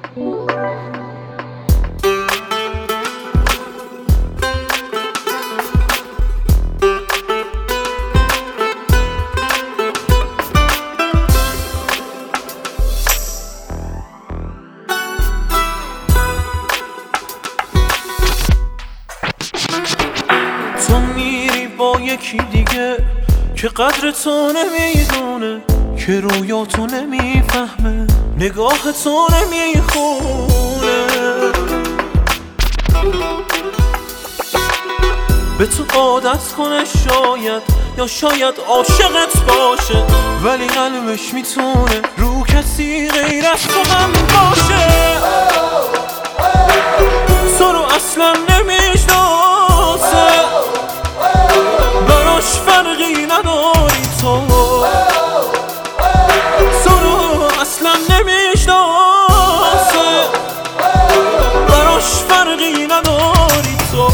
تو میری با یکی دیگه که قدر تو نمیدونه، که رویا تو نمیفهمه، نگاه تو نمیخونه، به تو عادت کنه شاید، یا شاید عاشقت باشه، ولی قلبش میتونه رو کسی غیر از تو هم باشه. تو رو اصلا نمیشناسه، براش فرقی نداری، تو رو اصلا نمیشناسه، براش فرقی نداری تو.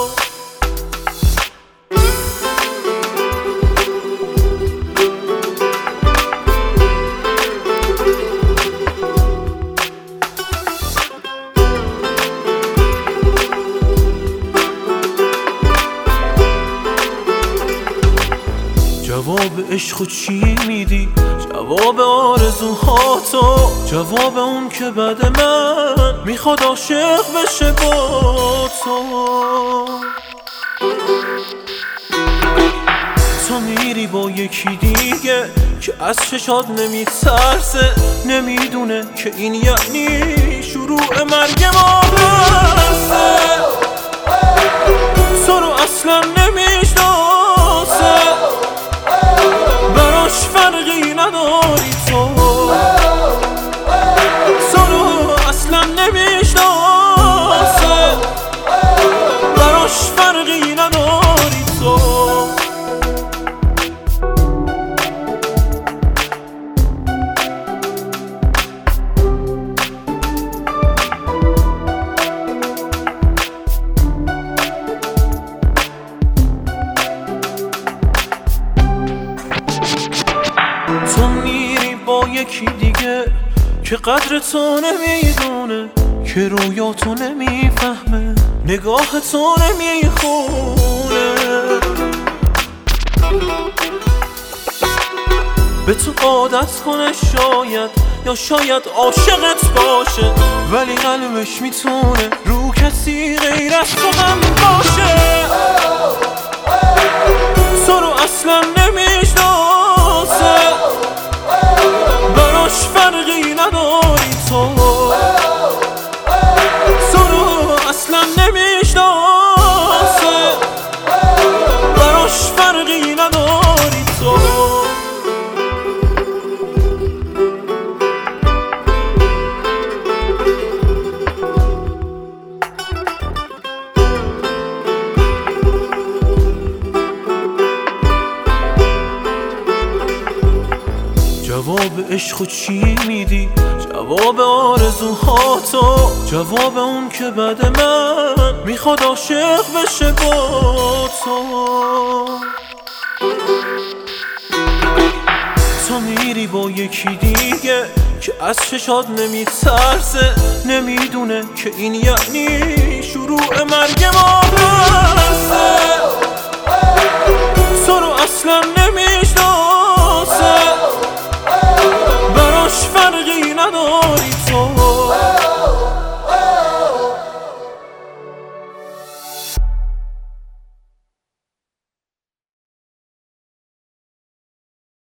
جواب عشق چی میدی؟ جواب آرزوهاتو، جواب اون که بعد من میخواد عاشق بشه با تو. تو میری با یکی دیگه که از چشات نمیترسه، نمیدونه که این یعنی شروع مرگ ما هسته. تو رو اصلا نمیشناسه، براش فرقی نداری، تو رو اصلا نمیشناسه، براش فرقی نداری تو. تو میری با یکی دیگه که قدر تو نمیدونه، که رویا تو نمیفهمه، نگاه تو نمیخونه، به تو عادت کنه شاید، یا شاید عاشقت باشه، ولی قلبش میتونه رو کسی غیر از تو هم باشه. تو رو اصلا نمیشناسه، براش فرقی نداری، تو رو اصلا نمیشناسه، براش فرقی نداری تو. جواب عشق چی میدی؟ جواب آرزوهاتو، جواب اون که بعد من میخواد عاشق بشه با تو. تو میری با یکی دیگه که از چشات نمیترسه، نمیدونه که این یعنی شروع مرگ ما هسته. تو رو اصلا